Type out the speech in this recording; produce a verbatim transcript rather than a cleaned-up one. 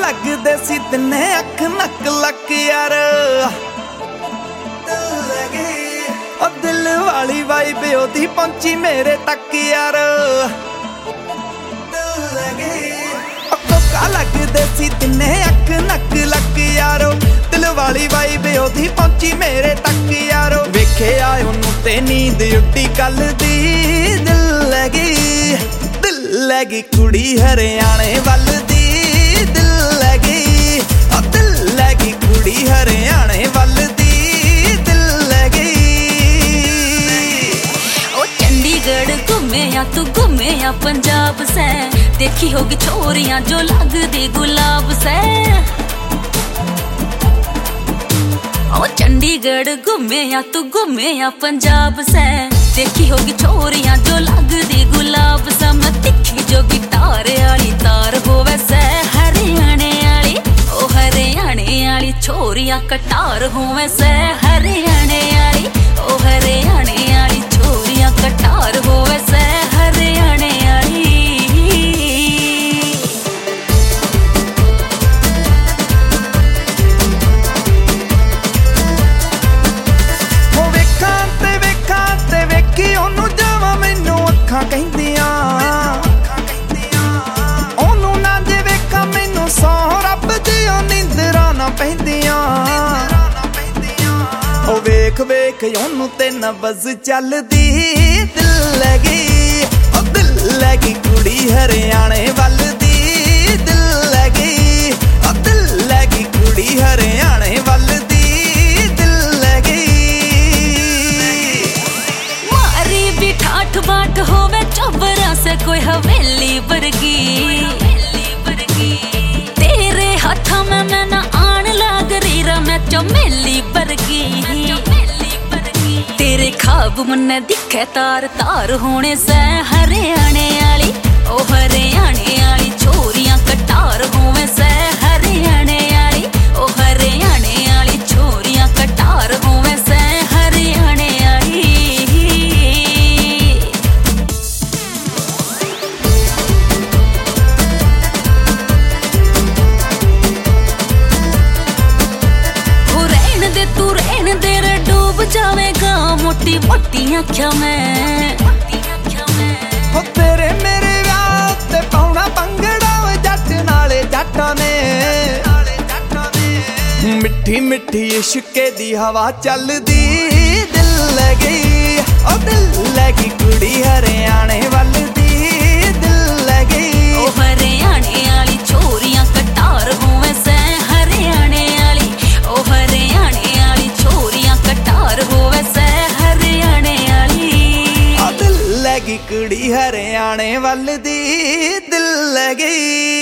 लगदे सी तिन्ने अख नक लक यार ओ दिल वाली वाइब ओदी पहुंची मेरे तक यार कोका लगदे सी तिन्ने अख नक लक यारो दिल वाली वाइब ओदी पहुंची मेरे तक यारो वेखे आए ओनू ते नींद उड्डी कल दी दिल लगी दिल लगी कुड़ी हरियाणे वल दी दिल लगी ओ दिल लगी कुड़ी हरियाणे वल दी दिल लगी ओ चंडीगढ़ घूमे या तू घूमे या पंजाब से देखी होगी छोरियां जो लगदी गुलाब से ओ चंडीगढ़ घूमे या तू घूमे या पंजाब से देखी होगी छोरियां जो लगदी गुलाब से मैं तिखी जो गिटार आली तार होवे से हरियाणे आली ओ हरियाणे आली छोरियां कटार होवे से हरियाणे आली ओ हरियाणे आली छोरियां कटार होवे से हरियाणे आली ਕਹਿੰਦੀਆਂ ਉਹਨੂੰ ਨਾ ਜੇ ਵੇਖਾਂ ਮੈਨੂੰ ਸੌ ਰੱਬ ਦੀਆਂ ਨੀਂਦਰਾਂ ਨਾ ਪੈਂਦੀਆਂ ਉਹ ਵੇਖ ਵੇਖ ਉਹਨੂੰ ਤੇ ਨਬਜ਼ ਚੱਲਦੀ ਦਿਲ ਲੱਗੀ ਉਹ ਦਿਲ ਲੱਗੀ ਕੁੜੀ ਹਰਿਆਣੇ ਵੱਲ ਦੀ ਦਿਲ ਲੱਗੀ ਉਹ ਦਿਲ ਲੱਗੀ ਕੁੜੀ ਹਰਿਆਣੇ ਵੱਲ ਦੀ ਦਿਲ ਲੱਗੀ मारी भी ठाठ बाट होवे चौबरा से कोई हवेली वर्गी तेरे हाथा में मैं ना आन लाग रही रा मैं चमेली वर्गी तेरे खाब मन्ने दिखे तार तार होने से हरियाणे आली ओ हरियाणे आली छोरियां कटार होवे से हरियाणे आली ओ हरियाणे आली छोरियां कटार होवे से हरियाणे आली तू रहन दे रे डूब जावेगा मोटी मोटी आँखियां में हो तेरे मेरे व्याह ते पाउना पंगड़ा जट नाले जट्टां ने मिठी मिठी इश्के दी हवा चलदी दिल लगी ओ दिल लगी कुड़ी हरियाणे वल दी दिल लगी ओ हरियाणे आली छोरियां कटार होवे से हरियाणे आली ओ हरियाणे कटार होवे से हरियाणे आली दिल लगी कुड़ी हरियाणे वल दी दिल लगी।